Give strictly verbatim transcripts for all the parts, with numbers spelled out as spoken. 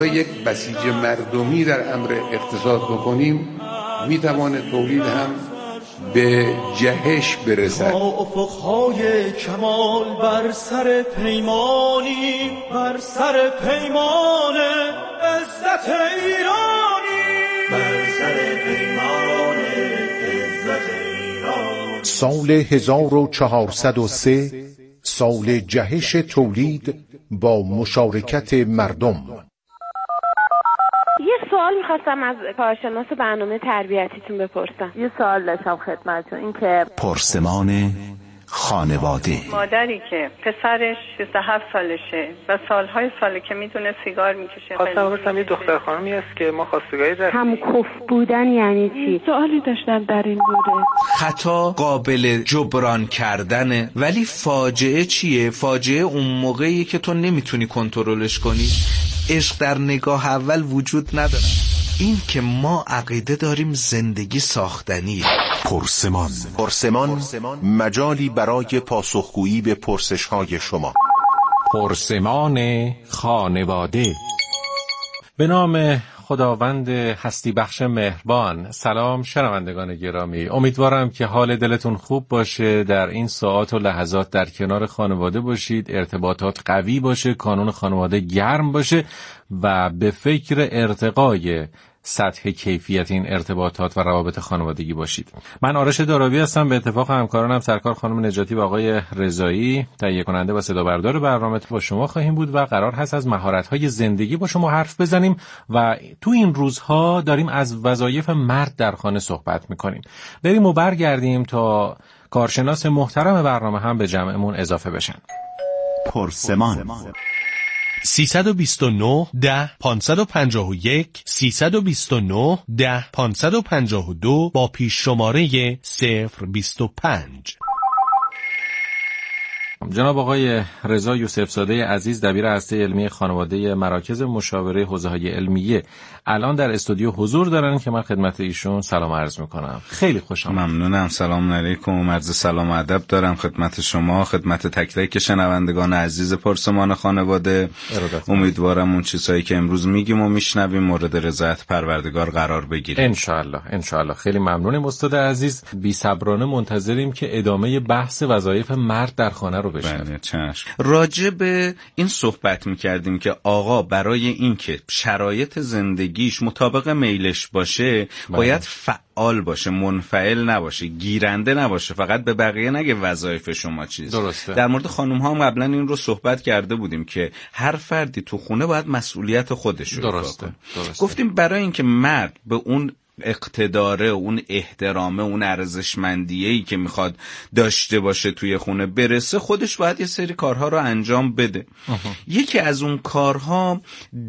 یک بسیج مردمی در امر اقتصاد بکنیم میتوانه تولید هم به جهش برسد. افقهای کمال بر سر پیمانی، بر سر پیمان عزت ایرانی، بر سر پیمان عزت ایرانی. سال هزار و چهارصد و سه سال جهش تولید با مشارکت مردم. یه سوال میخواستم از کارشناس برنامه تربیتیتون بپرسم. یه سوال داشتم خدمتتون، این که پرسمان خانواده. مادری که پسرش شصت و هفت سالشه و سالهای ساله که میدونه سیگار میکشه. خواستم بپرسم یه دختر خانمی هست که ما خواستگاری داریم. هم کف بودن یعنی چی؟ سوالی داشتم در این مورد. خطا قابل جبران کردنه، ولی فاجعه چیه؟ فاجعه اون موقعی که تو نمیتونی کنترلش کنی. عشق در نگاه اول وجود نداره. این که ما عقیده داریم زندگی ساختنیه. پرسمان پرسمان مجالی برای پاسخگویی به پرسش‌های شما. پرسمان خانواده. به نام خداوند هستی بخش مهربان. سلام شنوندگان گرامی، امیدوارم که حال دلتون خوب باشه، در این ساعات و لحظات در کنار خانواده باشید، ارتباطات قوی باشه، کانون خانواده گرم باشه و به فکر ارتقای سطح کیفیت این ارتباطات و روابط خانوادگی باشید. من آرش دارابی هستم، به اتفاق همکارانم سرکار خانم نجاتی و آقای رضایی تهیه کننده و صدا بردار برنامه با شما خواهیم بود و قرار هست از مهارت‌های زندگی با شما حرف بزنیم و تو این روزها داریم از وظایف مرد در خانه صحبت می‌کنیم. بریم و برگردیم تا کارشناس محترم برنامه هم به جمعمون اضافه بشن. پرسمان سیصد و بیست و نه ده پانصد و پنجاه و یک سیصد و بیست و نه ده پانصد و پنجاه و دو با پیش شماره صفر بیست و پنج. جناب آقای رضا یوسف زاده عزیز، دبیر هسته علمی خانواده مراکز مشاوره حوزه‌های علمیه، الان در استودیو حضور دارن که من خدمت ایشون سلام عرض میکنم. خیلی خوش آمدید. ممنونم. سلام علیکم. عرض سلام و ادب دارم خدمت شما، خدمت تک تک شنوندگان عزیز پرسمان خانواده. امیدوارم اون چیزایی که امروز میگیم و میشنویم مورد رضایت پروردگار قرار بگیره. ان شاء الله ان شاء الله. خیلی ممنونم استاد عزیز. بی صبرانه منتظریم که ادامه بحث وظایف مرد در خانه رو بله چشم. راجع به این صحبت میکردیم که آقا برای این که شرایط زندگیش مطابق میلش باشه بله. باید فعال باشه، منفعل نباشه، گیرنده نباشه، فقط به بقیه نگه وظایف شما چیز. درسته. در مورد خانم ها هم قبلا این رو صحبت کرده بودیم که هر فردی تو خونه باید مسئولیت خودش رو درسته. درسته. گفتیم برای اینکه مرد به اون اقتداره، اون احترامه، اون ارزشمندیه‌ای که میخواد داشته باشه توی خونه برسه، خودش باید یه سری کارها رو انجام بده. یکی از اون کارها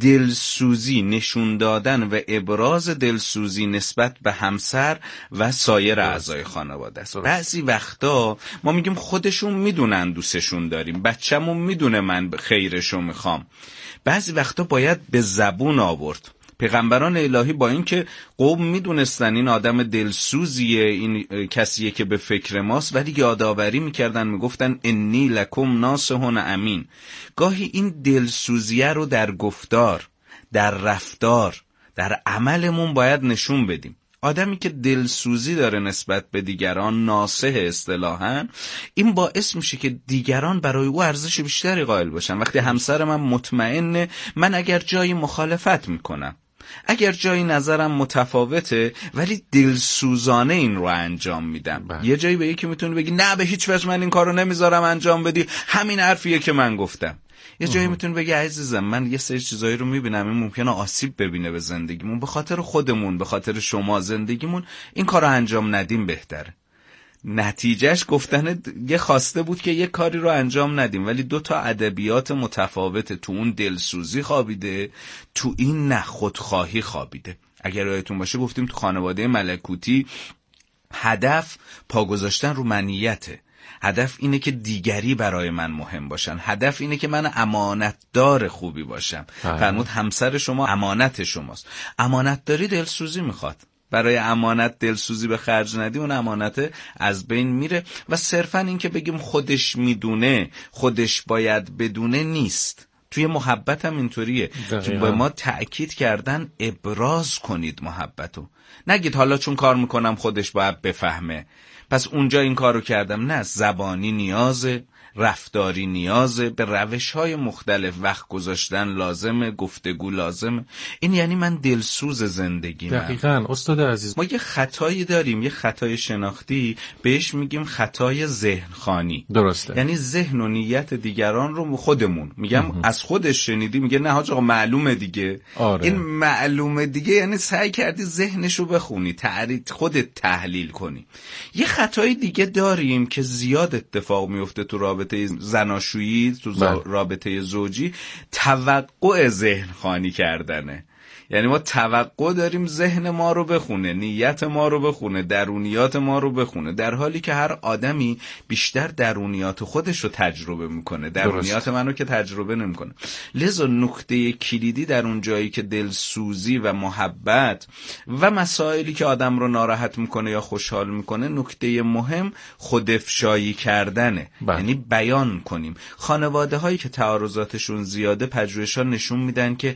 دلسوزی، نشون دادن و ابراز دلسوزی نسبت به همسر و سایر اعضای خانواده است. بعضی وقتا ما میگیم خودشون میدونن دوستشون داریم، بچه‌مون میدونه من خیرشو میخوام. بعضی وقتا باید به زبون آورد. پیغمبران الهی با این که قوم میدونستن این آدم دلسوزیه، این کسیه که به فکر ماست، ولی یادآوری میکردن، میگفتن انی لکم ناصح امین. گاهی این دلسوزیه رو در گفتار، در رفتار، در عملمون باید نشون بدیم. آدمی که دلسوزی داره نسبت به دیگران، ناصح اصطلاحاً، این باعث میشه که دیگران برای او ارزش بیشتری قائل باشن. وقتی همسر من مطمئنه، من اگر جایی مخالفت میکنم، اگر جایی نظرم متفاوته، ولی دلسوزانه این رو انجام میدم. بله. یه جایی به یکی میتونی بگی نه به هیچ وجه من این کارو نمیذارم انجام بدی، همین حرفیه که من گفتم. یه جایی میتونی بگی عزیزم من یه سری چیزایی رو میبینم این ممکنه آسیب ببینه به زندگیمون، به خاطر خودمون، به خاطر شما زندگیمون این کارو انجام ندیم بهتره. نتیجهش گفتن یه خواسته بود که یه کاری رو انجام ندیم، ولی دو تا ادبیات متفاوته. تو اون دلسوزی خوابیده، تو این نه خودخواهی خوابیده. اگر یادتون باشه گفتیم تو خانواده ملکوتی هدف پا گذاشتن رو منیته. هدف اینه که دیگری برای من مهم باشن. هدف اینه که من امانتدار خوبی باشم. فرمود همسر شما امانت شماست. امانتداری دلسوزی میخواد. برای امانت دلسوزی به خرج ندی، اون امانت از بین میره. و صرفا این که بگیم خودش میدونه، خودش باید بدونه نیست. توی محبت هم اینطوریه، به ما تأکید کردن ابراز کنید محبتو، نگید حالا چون کار میکنم خودش باید بفهمه پس اونجا این کارو کردم. نه، زبانی نیازه، رفتاری نیازه، به روش‌های مختلف وقت گذاشتن لازمه، گفتگو لازمه. این یعنی من دلسوز زندگی. دقیقاً استاد عزیز، ما یه خطایی داریم، یه خطای شناختی، بهش میگیم خطای ذهن خوانی. درسته. یعنی ذهن و نیت دیگران رو خودمون میگم اه. از خودش شنیدی میگه نه حاج آقا معلومه دیگه. آره. این معلومه دیگه یعنی سعی کردی ذهنش رو بخونی، تعریف خودت تحلیل کنی. یه خطای دیگه داریم که زیاد اتفاق میفته تو رابطه زناشویی، تو رابطه زوجی، توقع ذهن خوانی کردنه. یعنی ما توقع داریم ذهن ما رو بخونه، نیت ما رو بخونه، درونیات ما رو بخونه، در حالی که هر آدمی بیشتر درونیات خودش رو تجربه میکنه، درونیات منو که تجربه نمیکنه. لذا نکته کلیدی در اون جایی که دلسوزی و محبت و مسائلی که آدم رو ناراحت میکنه یا خوشحال میکنه، نکته مهم خودافشایی کردنه. بله. یعنی بیان کنیم. خانواده هایی که تعارضاتشون زیاده، پژوهش‌ها نشون میدن که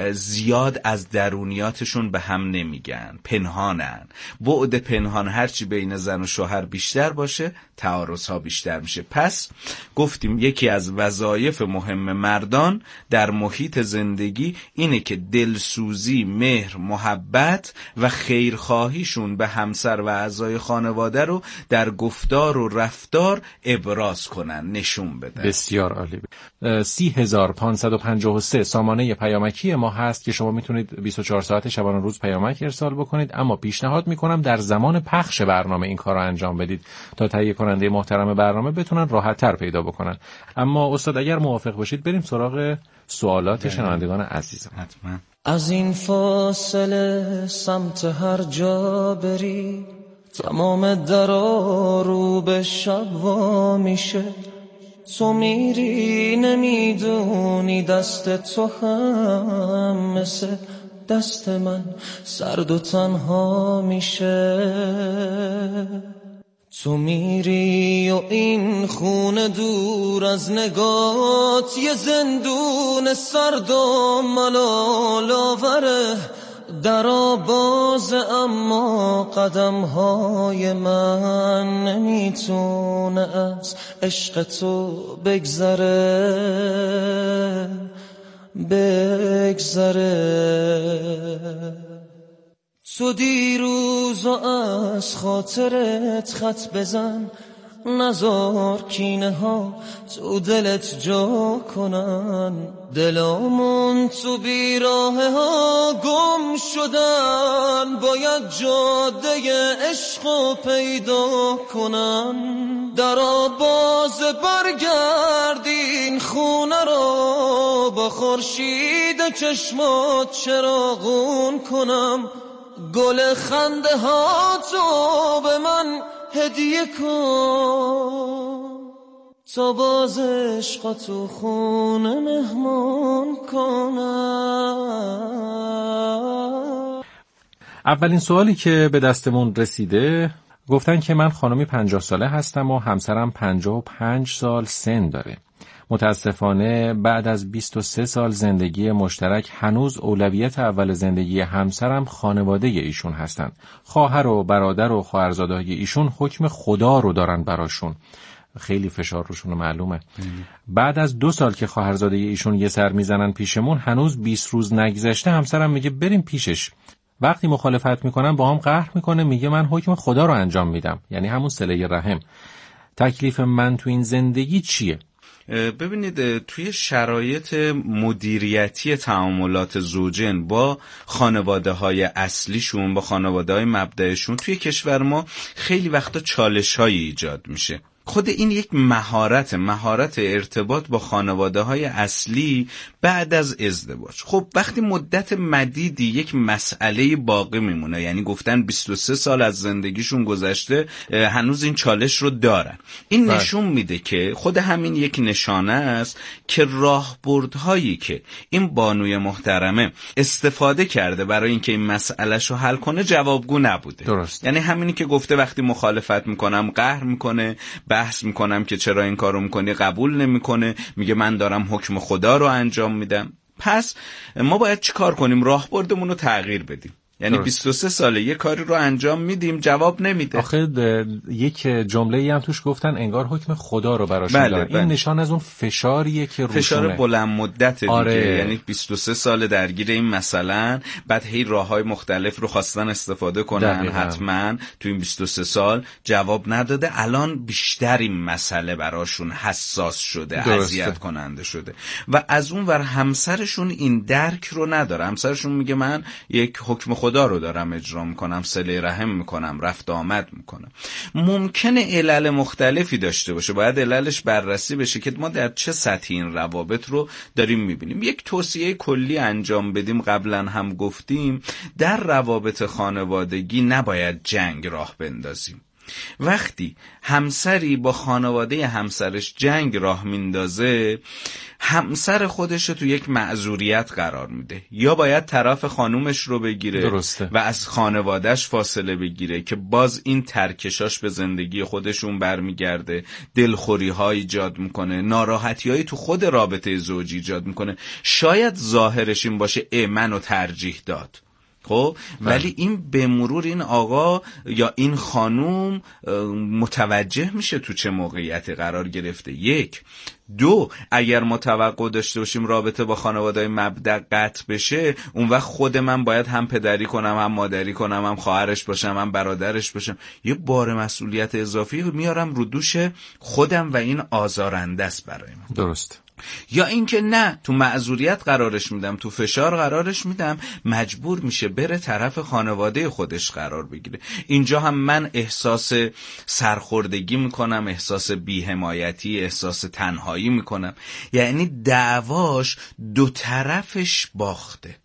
زیاد از درونیاتشون به هم نمیگن، پنهانن. بعد پنهان هرچی بین زن و شوهر بیشتر باشه، تعارض‌ها بیشتر میشه. پس گفتیم یکی از وظایف مهم مردان در محیط زندگی اینه که دلسوزی، مهر، محبت و خیرخواهیشون به همسر و اعضای خانواده رو در گفتار و رفتار ابراز کنن، نشون بدن. بسیار عالی. سی هزار پانصد و پنجاه و سه سامانه پیامکی ما هست که شما میتونید بیست و چهار ساعت شبانه روز پیامک ارسال بکنید، اما پیشنهاد میکنم در زمان پخش برنامه این کار رو انجام بدید تا تهیه کننده محترم برنامه بتونن راحت تر پیدا بکنن. اما استاد اگر موافق باشید بریم سراغ سوالات شنوندگان عزیزم. حتما. از این فاصله سمت هر جا بری، تمام درا رو به شب وا میشه. تو میری نمیدونی دست تو هم مثل دست من سرد و تنها میشه. تو میری و این خونه دور از نگات یه زندون سرد و ملال آوره. درا باز اما قدم های من نمیتونه از عشق تو بگذره بگذره. تو دیروز از خاطرت خط بزن، نزار کینه ها تو دلت جا کنن. دلامون تو بیراه ها گم شدن، باید جاده عشقو پیدا کنن. درا باز برگردین خونه رو، با خورشید چشمات چراغون کنم. گل خنده ها تو به من هدیه کن، تا باز عشق تو خونه مهمان کنم. اولین سوالی که به دستمون رسیده گفتن که من خانمی پنجاه ساله هستم و همسرم پنجاه و پنج سال سن داره. متاسفانه بعد از بیست و سه سال زندگی مشترک هنوز اولویت اول زندگی همسرم خانواده ایشون هستن. خواهر و برادر و خواهرزاده‌های ایشون حکم خدا رو دارن براشون. خیلی فشار روشون معلومه. بعد از دو سال که خواهرزاده ایشون یه سر میزنن پیشمون، هنوز بیست روز نگذشته، همسرم میگه بریم پیشش. وقتی مخالفت میکنم با هم قهر میکنه، میگه من حکم خدا رو انجام میدم، یعنی همون صله رحم. تکلیف من تو این زندگی چیه؟ ببینید، توی شرایط مدیریتی تعاملات زوجین با خانواده های اصلیشون، با خانواده های مبدأشون، توی کشور ما خیلی وقتا چالش های ایجاد میشه. خود این یک مهارت مهارت ارتباط با خانواده های اصلی بعد از ازدواج. خب وقتی مدت مدیدی یک مسئله باقی میمونه، یعنی گفتن بیست و سه سال از زندگیشون گذشته هنوز این چالش رو دارن، این باید. نشون میده که خود همین یک نشانه است که راهبردهایی که این بانوی محترمه استفاده کرده برای اینکه این مسئلهش رو حل کنه جوابگو نبوده. درست. یعنی همینی که گفته وقتی مخالفت میکنم قهر میکنه، بحث میکنم که چرا این کارو میکنی، قبول نمیکنه، میگه من دارم حکم خدا رو انجام میدم. پس ما باید چی کار کنیم؟ راهبردمون رو تغییر بدیم. یعنی درست. بیست و سه ساله یه کاری رو انجام میدیم جواب نمیده. آخه یک جمله ای هم توش گفتن انگار حکم خدا رو براش بله میدارن. بله. این نشان از اون فشاریه که روشونه. فشار بلند مدت دیگه. آره. یعنی بیست و سه سال درگیر این مثلا، بعد هی راههای مختلف رو خواستن استفاده کنن دقیقا. حتما تو این بیست و سه سال جواب نداده. الان بیشتر این مسئله براشون حساس شده، اذیت کننده شده و از اون ور همسرشون این درک رو نداره. همسرشون میگه من یک حکم خدا رو دارم اجرا میکنم، صله رحم میکنم، رفت آمد میکنم. ممکنه علل مختلفی داشته باشه، باید عللش بررسی بشه که ما در چه سطحی این روابط رو داریم میبینیم. یک توصیه کلی انجام بدیم، قبلا هم گفتیم در روابط خانوادگی نباید جنگ راه بندازیم. وقتی همسری با خانواده همسرش جنگ راه میندازه، همسر خودش رو تو یک معذوریت قرار میده، یا باید طرف خانومش رو بگیره درسته. و از خانوادهش فاصله بگیره که باز این ترکشاش به زندگی خودشون برمیگرده، دلخوری ها ایجاد میکنه، ناراحتی هایی تو خود رابطه زوجی ایجاد میکنه. شاید ظاهرش این باشه ای منو ترجیح داد، خب ولی این به مرور این آقا یا این خانوم متوجه میشه تو چه موقعیتی قرار گرفته. یک دو اگر ما توقع داشته باشیم رابطه با خانواده‌های مبدأ قطع بشه، اون وقت خود من باید هم پدری کنم، هم مادری کنم، هم خواهرش باشم، هم برادرش باشم. یه بار مسئولیت اضافی میارم رو دوش خودم و این آزارنده است برای من. درست. یا اینکه نه، تو معذوریت قرارش میدم، تو فشار قرارش میدم، مجبور میشه بره طرف خانواده خودش قرار بگیره. اینجا هم من احساس سرخوردگی میکنم، احساس بی‌حمایتی، احساس تنهایی میکنم. یعنی دعواش دو طرفش باخته.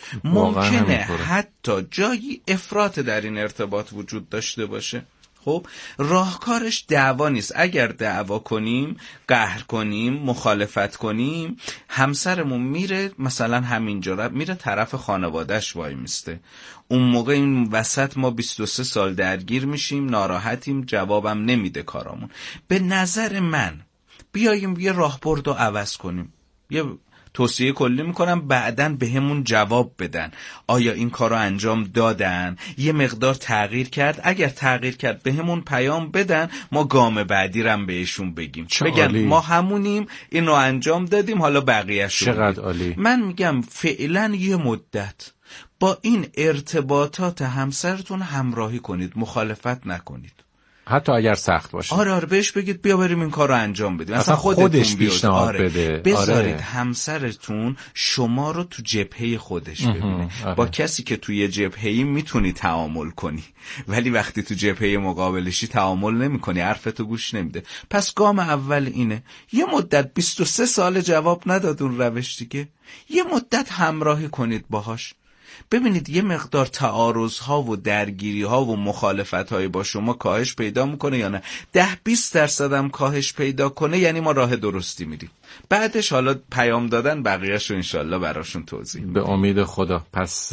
ممکنه حتی جایی افراط در این ارتباط وجود داشته باشه. خب راهکارش دعوا نیست. اگر دعوا کنیم، قهر کنیم، مخالفت کنیم، همسرمون میره مثلا همینجا میره طرف خانوادهش وای میسته. اون موقع این وسط ما بیست و سه سال درگیر میشیم، ناراحتیم، جوابم نمیده کارامون. به نظر من بیاییم یه راهبرد رو عوض کنیم. یه توصیه کلی میکنم، بعدن به همون جواب بدن آیا این کار رو انجام دادن، یه مقدار تغییر کرد، اگر تغییر کرد به همون پیام بدن، ما گام بعدی رم بهشون بگیم، بگن عالی. ما همونیم، این رو انجام دادیم، حالا بقیه شو چقدر عالی. من میگم فعلا یه مدت با این ارتباطات همسرتون همراهی کنید، مخالفت نکنید، حتی اگر سخت باشه. آره آره بهش بگید بیا بریم این کار رو انجام بدیم. اصلا خودش پیشنهاد آره. بده. بذارید آره. همسرتون شما رو تو جبهه خودش ببینه. آره. با کسی که توی جبهه‌ای میتونی تعامل کنی، ولی وقتی تو جبهه مقابلشی تعامل نمی‌کنی، حرفتو گوش نمیده. پس گام اول اینه، یه مدت بیست و سه سال جواب نداد اون روش دیگه، یه مدت همراهی کنید باهاش. ببینید یه مقدار تعارض‌ها و درگیری‌ها و مخالفت‌های با شما کاهش پیدا میکنه یا نه. ده بیست درصد هم کاهش پیدا کنه یعنی ما راه درستی میریم. بعدش حالا پیام دادن بقیه‌شو انشالله براشون توضیح میدیم. به امید خدا. پس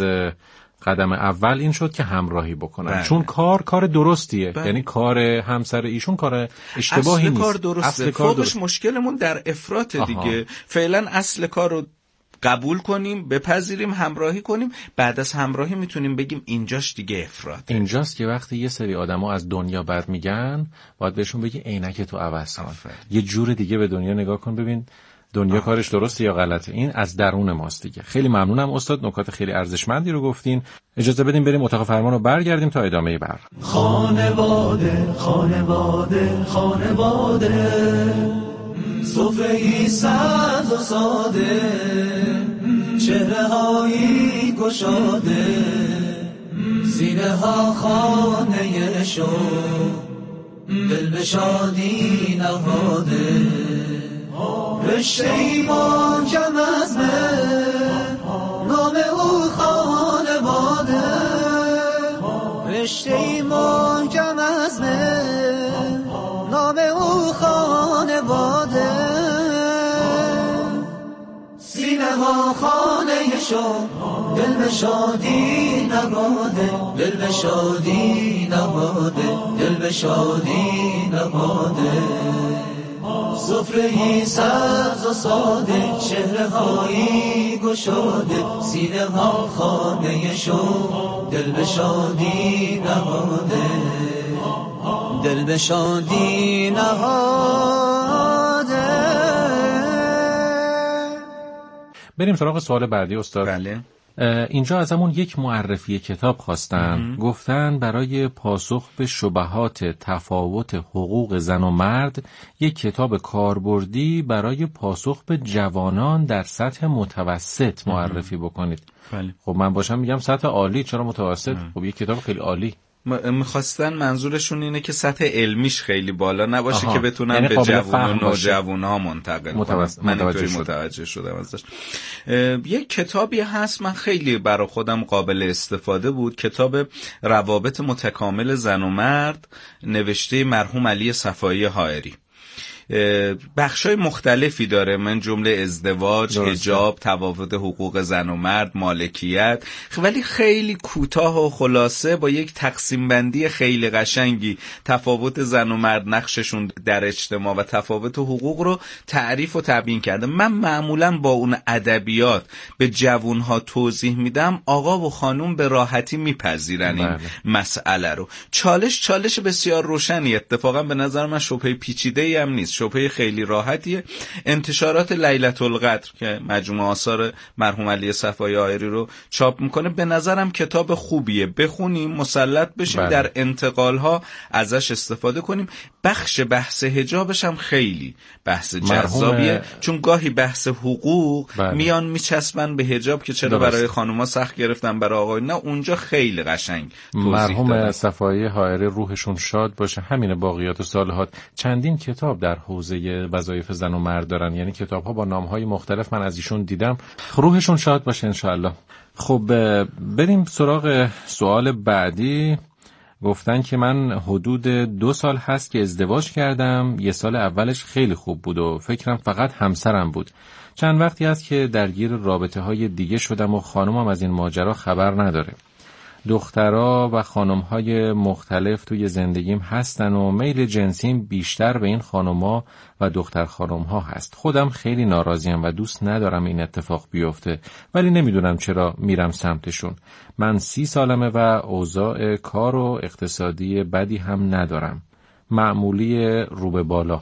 قدم اول این شد که همراهی بکنن. بله. چون کار کار درستیه. بله. یعنی کار همسر ایشون کار اشتباهی اصل نیست. کار درسته. اصل کار فوقش درست. مشکلمون در افراط دیگه. فعلا اصل کار رو قبول کنیم، بپذیریم، همراهی کنیم. بعد از همراهی میتونیم بگیم اینجاش دیگه افراطه. اینجاست که وقتی یه سری آدما از دنیا بد میگن، باید بهشون بگی عینک تو عوض کن. یه جور دیگه به دنیا نگاه کن، ببین دنیا آفر. کارش درسته یا غلطه. این از درون ماست دیگه. خیلی ممنونم استاد، نکات خیلی ارزشمندی رو گفتین. اجازه بدیم بریم اتاق فرمان رو برگردیم تا ادامه برنامه. خانواده خانواده خانواده سفره‌ای سبز و ساده، چهره‌هایی گشاده، سینه ها خانه شوق، دل به شادی نهاده، رشته‌ای محکم از مهر، نام او خانواده، رشته‌ای محکم از مهر، نام او خانواده، سینه ها خانه شوق، دل به شادی نباده، دل به شادی نباده، دل به شادی نباده. سفره‌ای سبز و ساده، چهره‌هایی گشاده، سینه ها خانه شو، دل به شادی نهاده، دل به شادی نهاده. بریم سراغ سوال بعدی استاد. بله. اینجا ازمون یک معرفی کتاب خواستن. گفتن برای پاسخ به شبهات تفاوت حقوق زن و مرد یک کتاب کاربردی برای پاسخ به جوانان در سطح متوسط معرفی بکنید. بله. خب من باشم میگم سطح عالی، چرا متوسط؟ خب یک کتاب خیلی عالی. میخواستن منظورشون اینه که سطح علمیش خیلی بالا نباشه. آها. که بتونن یعنی به جوان و نوجوان ها منتقل متوسط. کنن. من متوجه, شد. متوجه شدم ازش. یک کتابی هست من خیلی برای خودم قابل استفاده بود، کتاب روابط متکامل زن و مرد نوشته مرحوم علی صفایی حائری. بخشای مختلفی داره، من جمله ازدواج، حجاب، تفاوت حقوق زن و مرد، مالکیت، ولی خیلی کوتاه و خلاصه با یک تقسیم بندی خیلی قشنگی تفاوت زن و مرد، نقششون در اجتماع و تفاوت حقوق رو تعریف و تبیین کرده. من معمولا با اون ادبیات به جوانها توضیح میدم، آقا و خانوم به راحتی میپذیرن این مسئله رو. چالش چالش بسیار روشنی، اتفاقا به نظر من شبهه پیچیده‌ای هم نیست، شبهه خیلی راحتیه. انتشارات لیلة القدر که مجموعه آثار مرحوم علی صفایی حائری رو چاپ میکنه، به نظرم کتاب خوبیه، بخونیم، مسلط بشیم، بله. در انتقالها ازش استفاده کنیم. بخش بحث حجابش هم خیلی بحث جذابیه، چون گاهی بحث حقوق بله. میان میچسبن به حجاب که چرا درست. برای خانوما سخت گرفتن برای آقای نه، اونجا خیلی قشنگ مرحوم صفایی حائری روحشون شاد باشه. همین باقیات و صالحات چندین کتاب در حوزه وظایف زن و مرد دارن، یعنی کتاب‌ها با نام‌های مختلف من از ایشون دیدم. روحشون شاد باشه انشاءالله. خب بریم سراغ سوال بعدی. گفتن که من حدود دو سال هست که ازدواج کردم، یه سال اولش خیلی خوب بود و فکرم فقط همسرم بود. چند وقتی هست که درگیر رابطه‌های دیگه شدم و خانومم از این ماجرا خبر نداره. دخترها و خانم‌های مختلف توی زندگیم هستن و میل جنسیم بیشتر به این خانم‌ها و دختر خانم‌ها هست. خودم خیلی ناراضیم و دوست ندارم این اتفاق بیفته، ولی نمیدونم چرا میرم سمتشون. من سی سالمه و اوضاع کار و اقتصادی بدی هم ندارم، معمولی رو به بالا.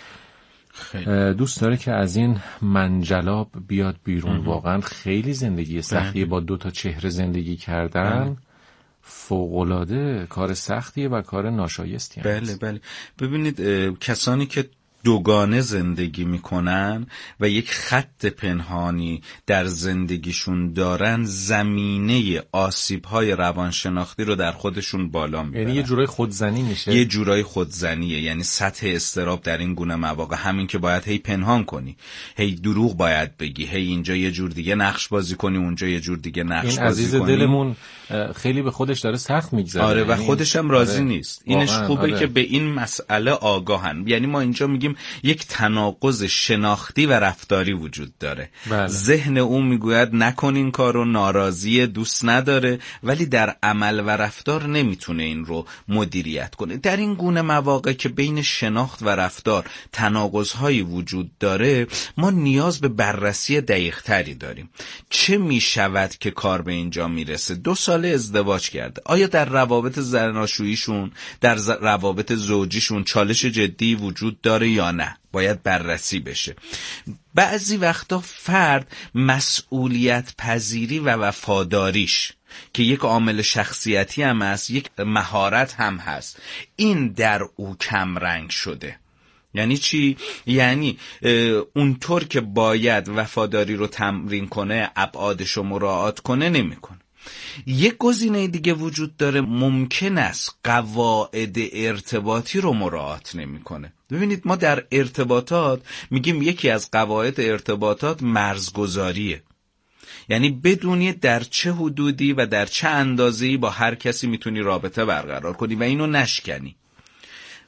خیلی. دوست داره که از این منجلاب بیاد بیرون. واقعا خیلی زندگی سختیه، با دو تا چهره زندگی کردن فوق‌العاده کار سختیه و کار ناشایستی. بله بله. ببینید کسانی که دوگانه زندگی میکنن و یک خط پنهانی در زندگیشون دارن، زمینه آسیب‌های روانشناختی رو در خودشون بالا میبرن. یعنی یه جورای خودزنی میشه. یه جورای خودزنیه، یعنی سطح اضطراب در این گونه مواقع همین که باید هی پنهان کنی، هی دروغ باید بگی، هی اینجا یه جور دیگه نقش بازی کنی، اونجا یه جور دیگه نقش این بازی عزیز کنی. دلمون خیلی به خودش داره سخت میگذره. آره و خودش هم راضی آره. نیست. اینش خوبه آره. که به این مسئله آگاهن. یعنی ما اینجا میگیم یک تناقض شناختی و رفتاری وجود داره. بله. ذهن اون میگوید نکن این کارو، ناراضی، دوست نداره، ولی در عمل و رفتار نمیتونه این رو مدیریت کنه. در این گونه مواقع که بین شناخت و رفتار تناقض‌هایی وجود داره، ما نیاز به بررسی دقیق‌تری داریم. چه میشود که کار به اینجا میرسه؟ دو ساله ازدواج کرده، آیا در روابط زناشوییشون، در روابط زوجیشون چالش جدی وجود داره یا نه؟ باید بررسی بشه. بعضی وقتا فرد مسئولیت پذیری و وفاداریش که یک عامل شخصیتی هم هست، یک مهارت هم هست، این در او کم رنگ شده. یعنی چی؟ یعنی اونطور که باید وفاداری رو تمرین کنه، ابعادش رو مراعات کنه، نمیکنه. یک گزینه دیگه وجود داره، ممکن است قواعد ارتباطی رو مراعات نمیکنه. ببینید ما در ارتباطات میگیم یکی از قواعد ارتباطات مرزگذاریه، یعنی بدونی در چه حدودی و در چه اندازه‌ای با هر کسی میتونی رابطه برقرار کنی و اینو نشکنی.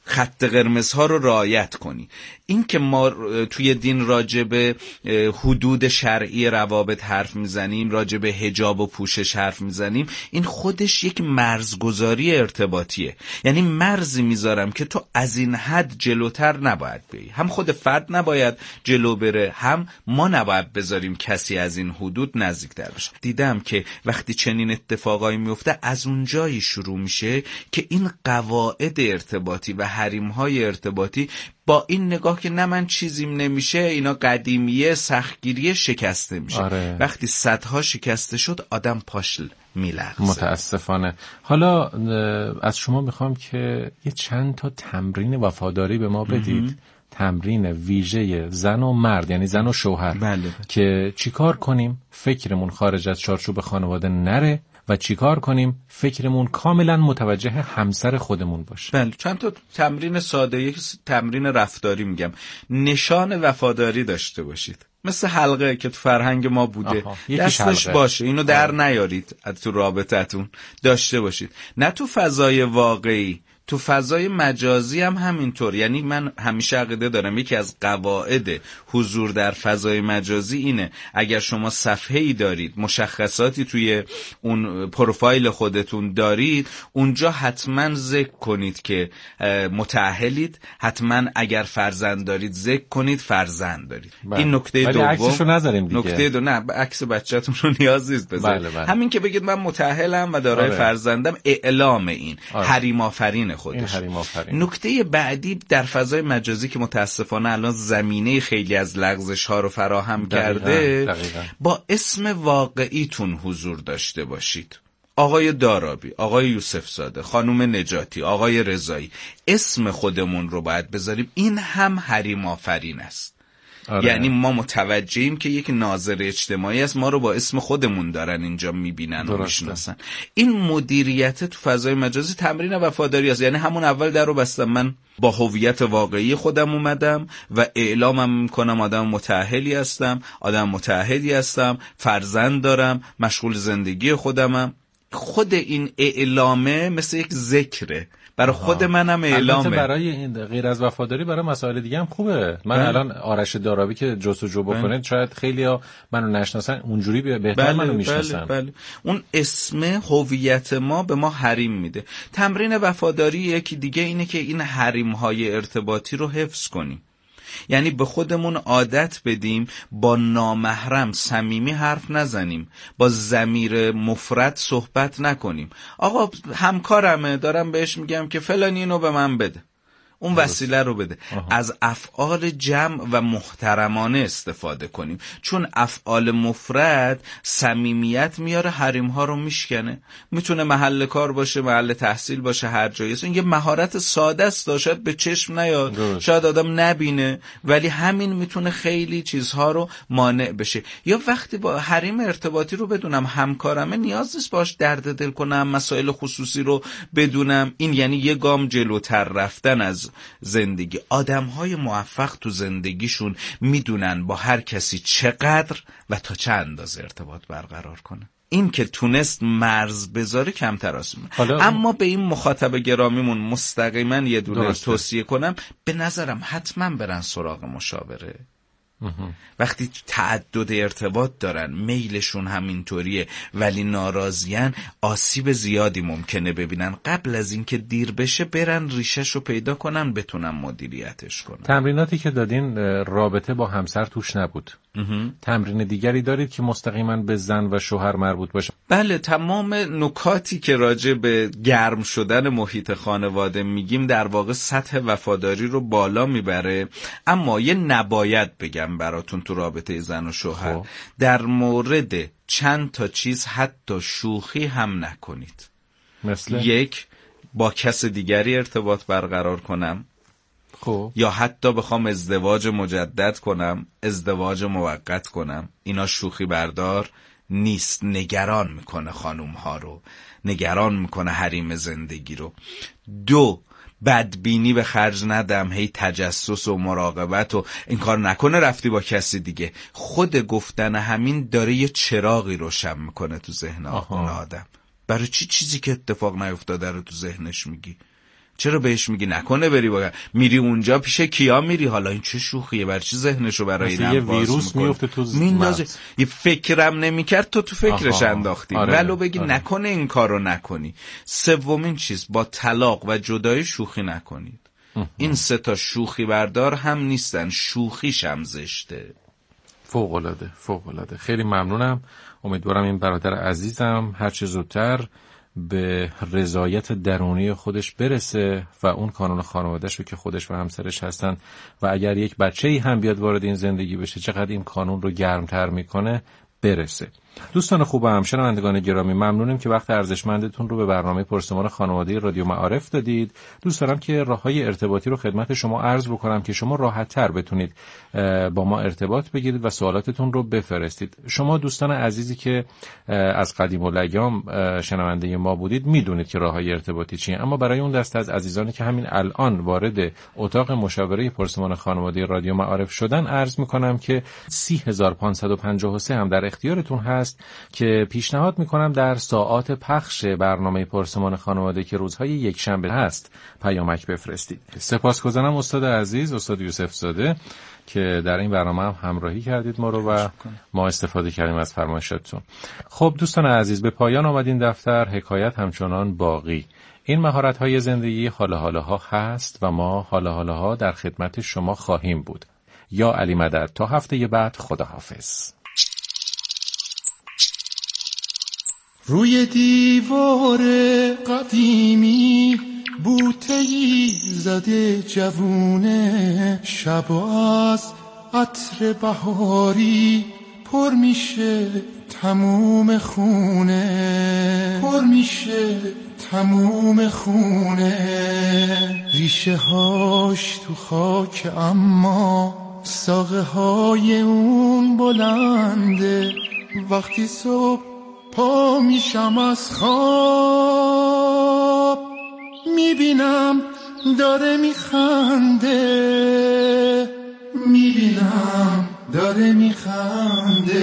خط قرمزها رو رعایت کنی. این که ما توی دین راجع به حدود شرعی روابط حرف میزنیم، راجع به حجاب و پوشش حرف میزنیم، این خودش یک مرزگذاری ارتباطیه. یعنی مرزی میذارم که تو از این حد جلوتر نباید بری. هم خود فرد نباید جلو بره، هم ما نباید بذاریم کسی از این حدود نزدیکتر بشه. دیدم که وقتی چنین اتفاقایی میفته از اونجایی شروع میشه که این قواعد ارتباطی و حریم‌های ارتباطی با این نگاه که نه من چیزیم نمیشه، اینا قدیمیه، سختگیریه، شکسته میشه. آره. وقتی سدها شکسته شد آدم پاش میلغزه. متاسفانه. حالا از شما میخوام که یه چند تا تمرین وفاداری به ما بدید. تمرین ویژه زن و مرد، یعنی زن و شوهر. بله بله. که چیکار کنیم فکرمون خارج از چارچوب خانواده نره و چیکار کنیم فکرمون کاملا متوجه همسر خودمون باشه. بله، چند تا تمرین ساده، یک تمرین رفتاری میگم. نشان وفاداری داشته باشید. مثل حلقه که تو فرهنگ ما بوده، دستش باشه، اینو در نیارید تو رابطتون، داشته باشید. نه تو فضای واقعی، تو فضای مجازی هم همینطور. یعنی من همیشه عقیده دارم یکی از قواعد حضور در فضای مجازی اینه اگر شما صفحه‌ای دارید، مشخصاتی توی اون پروفایل خودتون دارید، اونجا حتما ذکر کنید که متأهلید، حتما اگر فرزند دارید ذکر کنید فرزند دارید. بله. این نکته دوم. ولی عکسشو نذاریم دیگه. نکته دو نه، عکس بچه‌تون رو نیاز نیست بذارید. بله بله. همین که بگید من متأهلم و دارای آره. فرزندم، اعلام این آره. حریم آفرین خودش. نکته بعدی در فضای مجازی که متاسفانه الان زمینه خیلی از لغزش ها رو فراهم دقیقا. کرده دقیقا. با اسم واقعیتون حضور داشته باشید. آقای دارابی، آقای یوسف زاده، خانم نجاتی، آقای رضایی، اسم خودمون رو باید بذاریم. این هم حریم آفرین است. آره. یعنی ما متوجهیم که یک ناظر اجتماعی است، ما رو با اسم خودمون دارن اینجا میبینن و میشناسن. این مدیریت تو فضای مجازی تمرین وفاداری است. یعنی همون اول در رو بستم، من با هویت واقعی خودم اومدم و اعلامم میکنم آدم متأهلی هستم، آدم متعهدی هستم، فرزند دارم، مشغول زندگی خودمم. خود این اعلامه مثل یک ذکره برای خود منم اعلامه. البته برای این غیر از وفاداری برای مسائل دیگه هم خوبه. من بله. الان آرش دارابی که جستجو بکنه شاید خیلیا منو نشناسن، اونجوری بهتر بله. منو میشناسن. بله. بله. اون اسم هویت ما به ما حریم میده. تمرین وفاداری یکی دیگه اینه که این حریم های ارتباطی رو حفظ کنیم. یعنی به خودمون عادت بدیم با نامحرم صمیمی حرف نزنیم، با ضمیر مفرد صحبت نکنیم. آقا همکارمه، دارم بهش میگم که فلانی اینو به من بده، اون وسیله رو بده. آها. از افعال جمع و محترمانه استفاده کنیم، چون افعال مفرد صمیمیت میاره، حریم ها رو میشکنه. میتونه محل کار باشه، محل تحصیل باشه، هر جایی است. این یه مهارت ساده است، شاید به چشم نیاد، شاید آدم نبینه، ولی همین میتونه خیلی چیزها رو مانع بشه. یا وقتی با حریم ارتباطی رو بدونم همکارمه، نیاز نیست باش درد دل کنم، مسائل خصوصی رو بدونم. این یعنی یه گام جلوتر رفتن از زندگی. آدم‌های موفق تو زندگیشون میدونن با هر کسی چقدر و تا چه اندازه ارتباط برقرار کنه. این که تونست مرز بذاره کمتر آسونه. اما به این مخاطب گرامیمون مستقیما یه دونه توصیه کنم، به نظرم حتما برن سراغ مشاوره. وقتی تعدد ارتباط دارن، میلشون همینطوریه ولی ناراضیان، آسیب زیادی ممکنه ببینن. قبل از اینکه دیر بشه برن ریشش رو پیدا کنن، بتونن مدیریتش کنن. تمریناتی که دادین رابطه با همسر توش نبود. تمرین دیگری دارید که مستقیما به زن و شوهر مربوط باشه؟ بله، تمام نکاتی که راجع به گرم شدن محیط خانواده میگیم در واقع سطح وفاداری رو بالا میبره. اما یه نباید بگم براتون تو رابطه زن و شوهر، خب. در مورد چند تا چیز حتی شوخی هم نکنید. مثل؟ یک، با کس دیگری ارتباط برقرار کنم، خب. یا حتی بخوام ازدواج مجدد کنم، ازدواج موقت کنم. اینا شوخی بردار نیست. نگران میکنه خانوم ها رو، نگران میکنه حریم زندگی رو. دو، بدبینی به خرج ندم، هی تجسس و مراقبت و این کار نکنه رفتی با کسی دیگه. خود گفتن همین داره یه چراغی روشن میکنه تو ذهن اون آدم. برای چی چیزی که اتفاق نیفتاده رو تو ذهنش میگی؟ چرا بهش میگی نکنه بری باید میری اونجا پیش کیا میری؟ حالا این چه شوخیه؟ برای چی ذهنشو برای این یه ویروس میفته تو میندازه؟ یه فکرم نمیکرد تو تو فکرش آها. انداختی. آره. ولو بگی آره. نکنه این کارو نکنی. سومین چیز، با طلاق و جدایی شوخی نکنید. این سه تا شوخی بردار هم نیستن، شوخیش هم زشته. فوق العاده فوق العاده. خیلی ممنونم. امیدوارم این برادر عزیزم هر چه زودتر به رضایت درونی خودش برسه و اون کانون خانواده‌اش رو که خودش و همسرش هستن و اگر یک بچه‌ای هم بیاد وارد این زندگی بشه چقدر این کانون رو گرمتر میکنه برسه. دوستان خوبم، شنوندگان گرامی، ممنونم که وقت ارزشمندتون رو به برنامه پرسمان خانواده رادیو معارف دادید. دوست دارم که راههای ارتباطی رو خدمت شما عرض بکنم که شما راحت‌تر بتونید با ما ارتباط بگیرید و سوالاتتون رو بفرستید. شما دوستان عزیزی که از قدیم الایام شنونده ما بودید میدونید که راههای ارتباطی چیه، اما برای اون دسته از عزیزانی که همین الان وارد اتاق مشاوره پرسمان خانواده رادیو معارف شدن عرض می‌کنم که سه هزار و پانصد و پنجاه و سه هم در اختیارتون هست که پیشنهاد میکنم در ساعات پخش برنامه پرسمان خانواده که روزهای یک شنبه هست پیامک بفرستید. سپاسگزارم استاد عزیز، استاد یوسف زاده که در این برنامه هم همراهی کردید ما رو و ما استفاده کردیم از فرمایشاتتون. خب دوستان عزیز، به پایان آمد این دفتر. حکایت همچنان باقی. این مهارت‌های زندگی حالا حالاها هست و ما حالا حالاها در خدمت شما خواهیم بود. یا علی مدد. تا هفته بعد، خداحافظ. روی دیوار قدیمی بوته‌ای زده جوونه، شب از عطر بهاری پر میشه تموم خونه، پر میشه تموم خونه. ریشه هاش تو خاک اما ساقه های اون بلنده. وقتی صبح پا میشم از خواب میبینم داره میخنده، میبینم داره میخنده.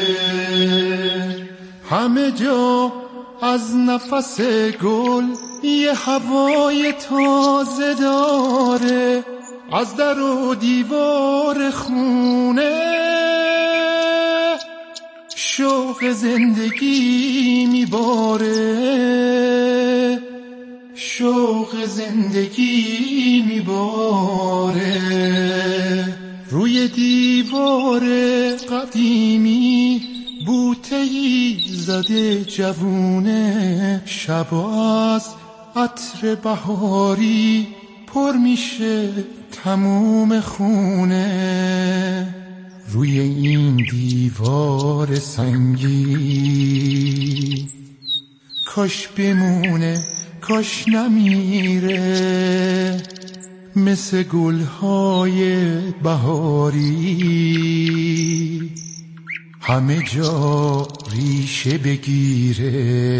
همه جا از نفس گل یه هوای تازه داره، از در و دیوار خونه شوق زندگی میباره، شوق زندگی میباره. روی دیوار قدیمی بوته‌ای زده جوونه، شب از عطر بهاری پر میشه تموم خونه. روی این دیوار سنگی کاش بمونه کاش نمیره، مثل گلهای بهاری همه جا ریشه بگیره،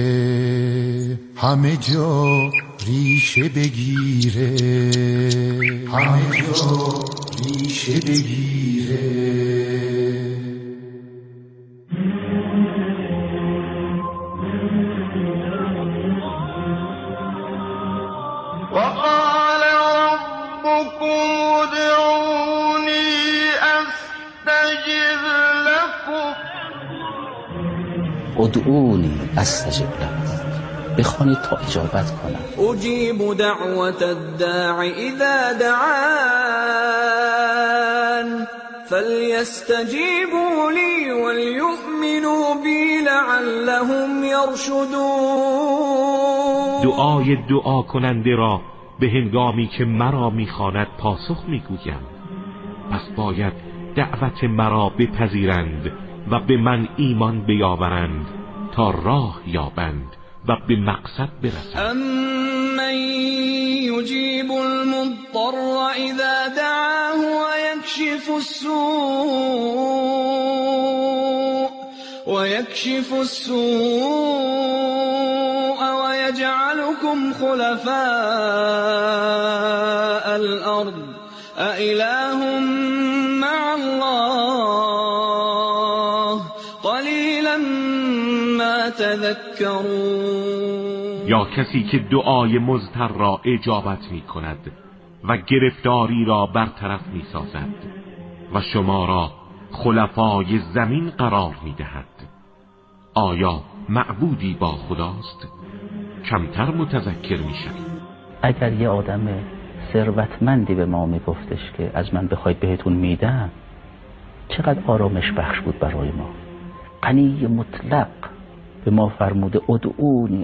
همه جا ریشه بگیره، همه جا ریشه بگیره. وقال ربكم ادعوني استجب لكم ادعوني استجب لكم، بخوانید تا اجابت کنم. اجیب دعوت الداع اذا دعان فلیستجیبوا لی ولیؤمنوا بی لعلهم یرشدون. دعای دعا کننده را به هنگامی که مرا میخواند پاسخ میگویم، پس باید دعوت مرا بپذیرند و به من ایمان بیاورند تا راه یابند و به مقصد برسند. امن یجیب المضطر اذا دعاه و یکشف السوء و یکشف السوء و یجعلکم خلفاء الارض أإله مع الله قلیلا ما تذكرون. یا کسی که دعای مضطر را اجابت می کند و گرفتاری را برطرف می سازد و شما را خلفای زمین قرار می دهد. آیا معبودی با خداست؟ کمتر متذکر می شوید. اگر یه آدم ثروتمندی به ما می گفتش که از من بخواید بهتون میدم، چقدر آرامش بخش بود برای ما. غنی مطلق به ما فرموده ادعونی